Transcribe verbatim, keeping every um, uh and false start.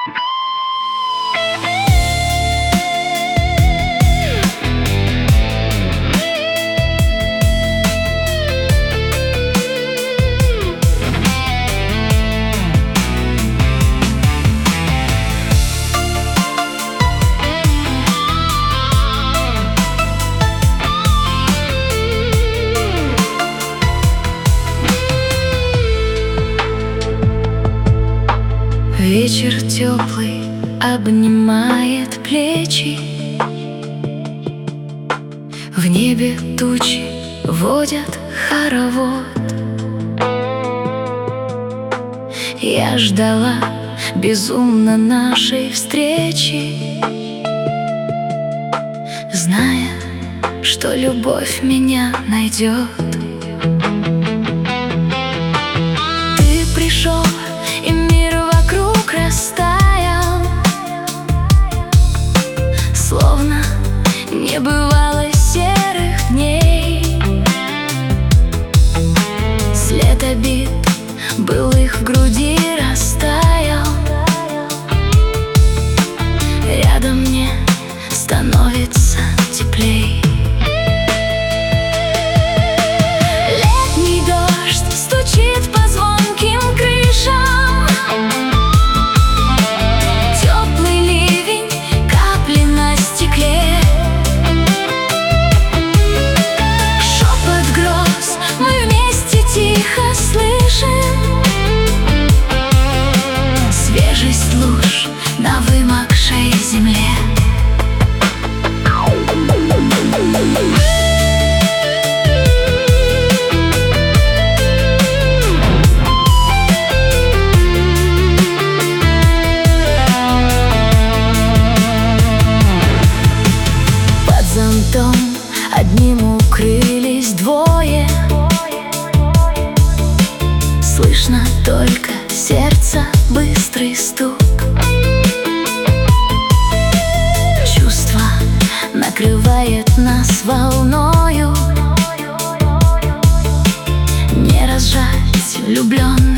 Вечер теплый обнимает плечи, в небе тучи водят хоровод. Я ждала безумно нашей встречи, зная, что любовь меня найдет. Ты пришел, и мир вокруг растаял, словно не бывало серых дней. След обид былых в груди растаял, рядом мне становится теплей. Летний дождь стучит по звонким крышам, теплый ливень, капли на стекле. Шепот гроз мы вместе тихо слышим, свежесть луж на вымокшей земле. Под зонтом одним укрылись двое, слышно только сердца быстрый стук. Чувство накрывает нас волною, не разжать влюблённых